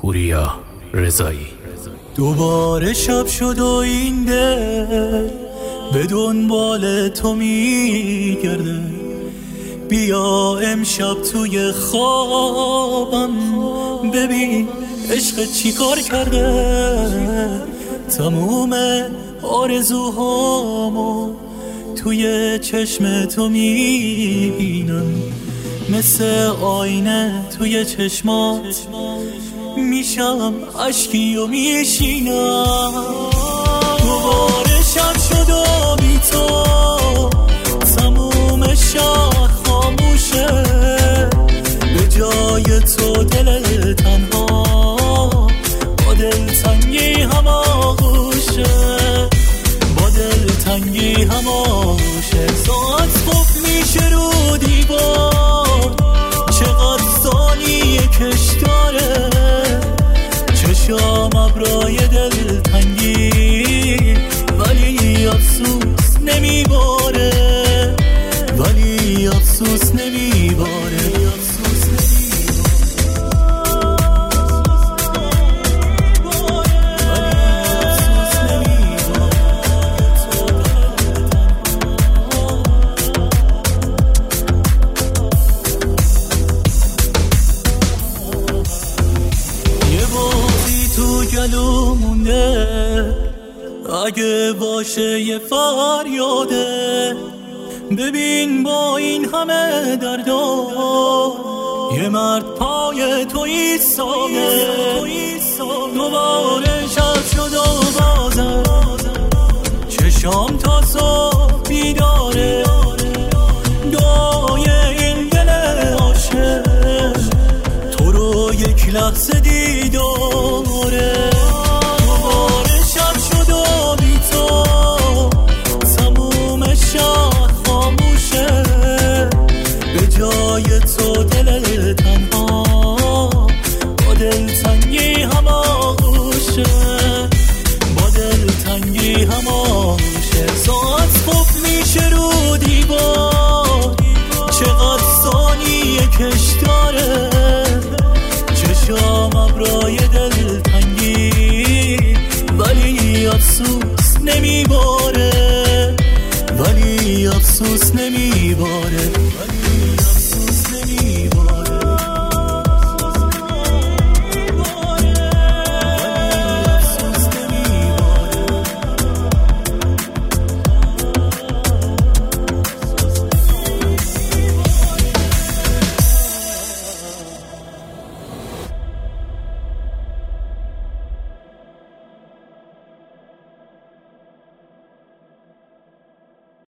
پوریا رضایی. دوباره شب شد و این دل به دنبال تو میگرده، بیا امشب توی خوابم ببین عشق چی کار کرده. تموم آرزوهامو توی چشم تو میبینم، مثل آینه توی چشمات میشم اشکی و میشینم. دوباره شب شد و بی تو تموم شهر خاموشه، به جای تو دل تنها با دلتنگی هم آغوشه، با دلتنگی هم آغوشه. ساعت خوب میشه رو دیوار، چقدر ثانیه کش داره، چشام ابرای دلتنگی ولی افسوس نمیباره، ولی افسوس نمیباره. گلو مونده اگه باشه یه فریاده، ببین با این همه دردا یه مرد پای تو ایستاده. دوباره شب شد و بازم چشام تا صبح بیداره، دعای این دل عاشق تو رو یک لحظه دیداره. دوباره شب شد و بی تو تموم شهر خاموشه، به جای تو دل تنها با دلتنگی هم آغوشه، با دلتنگی هم آغوشه. ساعت خوب میشه رو دیوار، چقدر ثانیه کش داره، چشام ابرای دلتنگی ولی افسوس نمیباره، ولی افسوس نمیباره.